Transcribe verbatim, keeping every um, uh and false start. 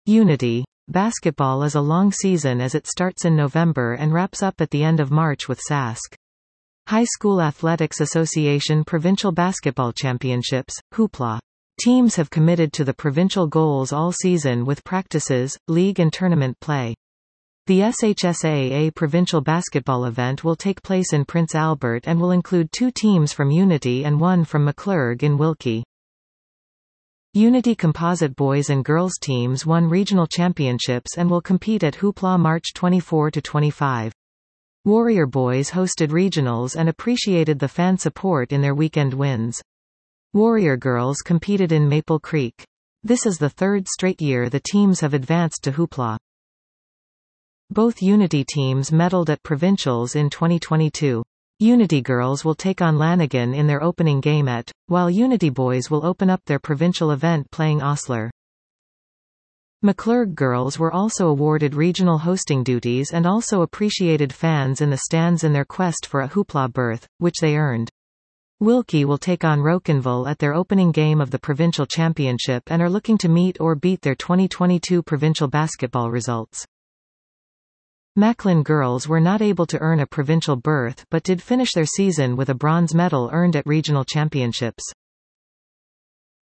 Unity basketball is a long season as it starts in November and wraps up at the end of March with S A S C. High School Athletics Association Provincial Basketball Championships, Hoopla. Teams have committed to the provincial goals all season with practices, league and tournament play. The S H S A A provincial basketball event will take place in Prince Albert and will include two teams from Unity and one from McClurg in Wilkie. Unity Composite boys and girls teams won regional championships and will compete at Hoopla March twenty-fourth to twenty-fifth. Warrior boys hosted regionals and appreciated the fan support in their weekend wins. Warrior girls competed in Maple Creek. This is the third straight year the teams have advanced to Hoopla. Both Unity teams medaled at provincials in twenty twenty-two. Unity girls will take on Lanigan in their opening game at, while Unity boys will open up their provincial event playing Osler. McClurg girls were also awarded regional hosting duties and also appreciated fans in the stands in their quest for a Hoopla berth, which they earned. Wilkie will take on Rocanville at their opening game of the provincial championship and are looking to meet or beat their twenty twenty-two provincial basketball results. Macklin girls were not able to earn a provincial berth but did finish their season with a bronze medal earned at regional championships.